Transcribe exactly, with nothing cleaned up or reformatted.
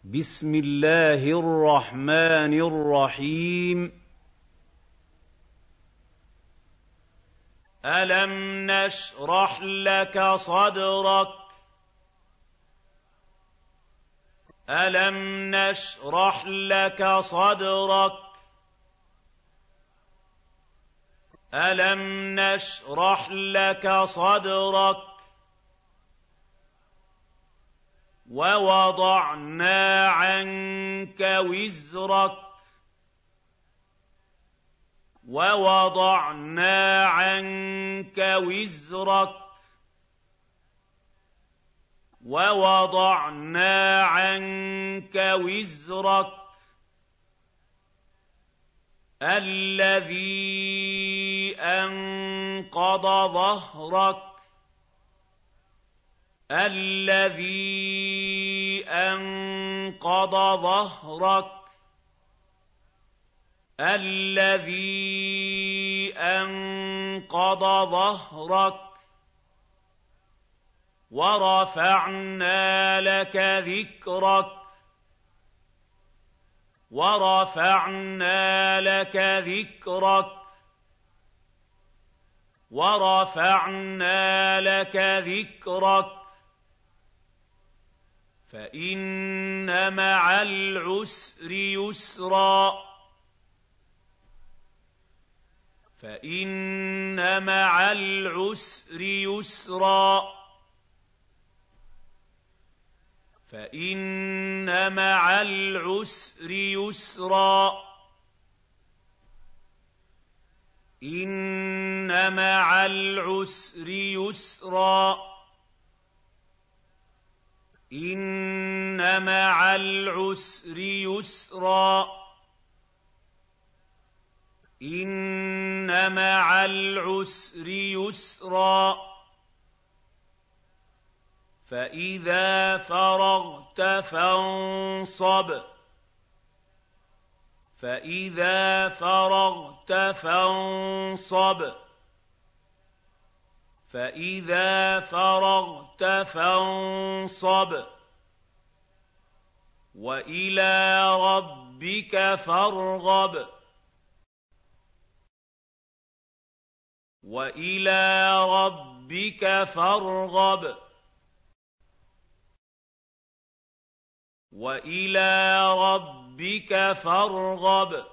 بسم الله الرحمن الرحيم. ألم نشرح لك صدرك ألم نشرح لك صدرك ألم نشرح لك صدرك ووضعنا عنك وزرك ووضعنا عنك وزرك ووضعنا عنك وزرك الذي أنقض ظهرك الذي أنقض ظهرك الذي أنقض ظهرك ورفعنا لك ذكرك ورفعنا لك ذكرك ورفعنا لك ذكرك فإن مع العسر يسرا فإن مع العسر يسرا فإن مع العسر يسرا إن مع العسر يسرا إن مع العسر يسرا إن مع العسر يسرا فإذا فرغت فانصب فإذا فرغت فانصب فإذا فرغت فانصب وإلى ربك فارغب وإلى ربك فارغب وإلى ربك فارغب